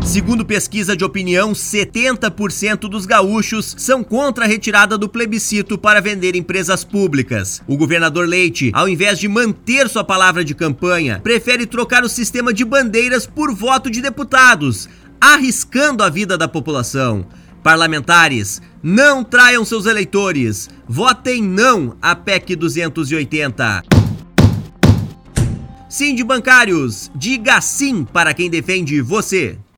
Segundo pesquisa de opinião, 70% dos gaúchos são contra a retirada do plebiscito para vender empresas públicas. O governador Leite, ao invés de manter sua palavra de campanha, prefere trocar o sistema de bandeiras por voto de deputados, arriscando a vida da população. Parlamentares, não traiam seus eleitores. Votem não à PEC 280. Sim de bancários, diga sim para quem defende você.